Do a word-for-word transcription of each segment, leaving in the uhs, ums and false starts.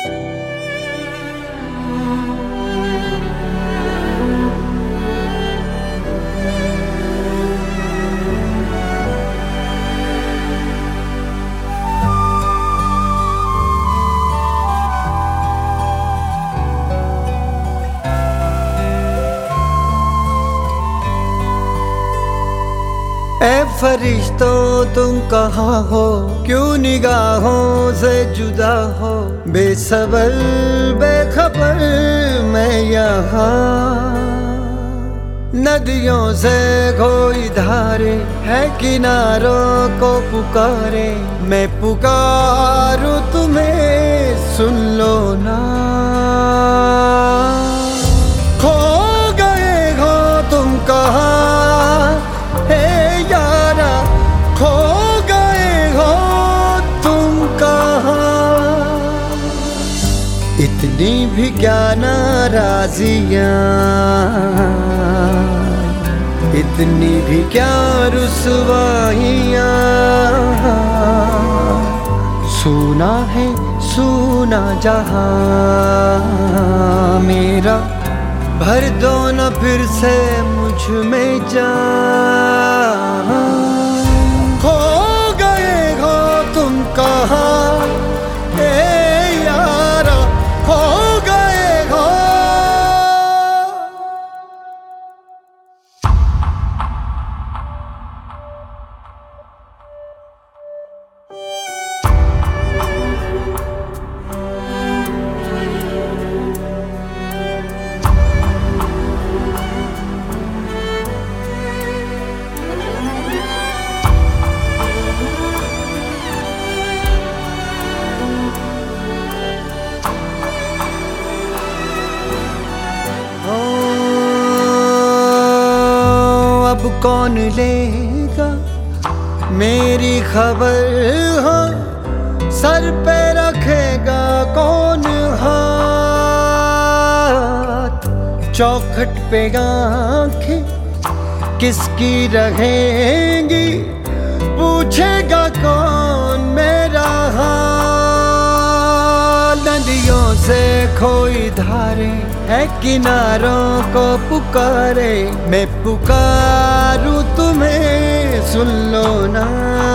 ऐ फरिश्तों तुम कहाँ हो, क्यों निगाहों से जुदा हो। बेसबर बेखबर मैं यहाँ, नदियों से कोई धारे है किनारों को पुकारे। मैं पुकारूं तुम्हें सुन लो ना। खो गए हो तुम कहाँ इतनी भी क्या नाराजियां, इतनी भी क्या रुसवाइयां। सुना है सुना जहां मेरा, भर दो न फिर से मुझ में जान। खो गए हो तुम कहाँ अब कौन लेगा मेरी खबर हो, सर पे रखेगा कौन हाथ। चौखट पे आंखें किसकी रहेंगी, पूछेगा कौन मेरा हाल। नदियों से कोई धारे है किनारों को पुकारे। मैं पुकारूं तुम्हें सुन लो ना।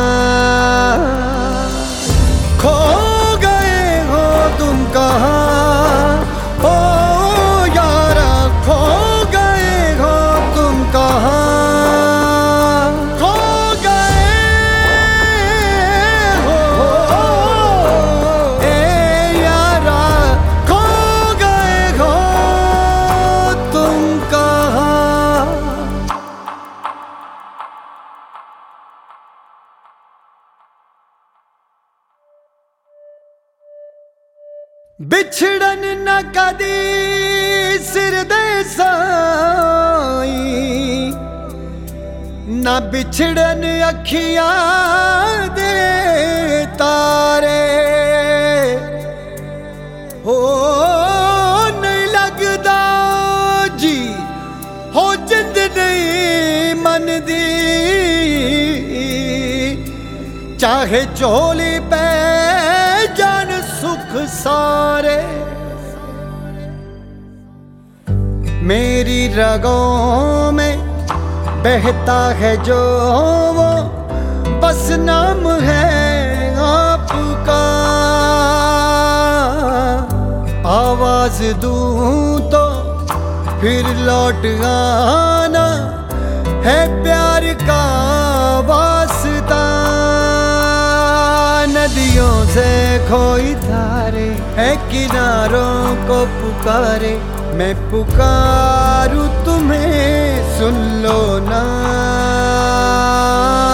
खो गए हो तुम कहाँ ओ यारा, खो गए हो तुम कहाँ। बिछड़न न कदी सिर दे साई, न बिछड़न अखियां दे तारे। हो नहीं लगदा जी हो जिंद नहीं मन दी, चाहे झोली पे जान सुख सारे। मेरी रगों में बहता है जो वो, बस नाम है आपका। आवाज दूं तो फिर लौट आना है प्यार का वास्ता। नदियों से कोई धारे है किनारों को पुकारे। मैं पुकारूं तुम्हें सुन लो ना।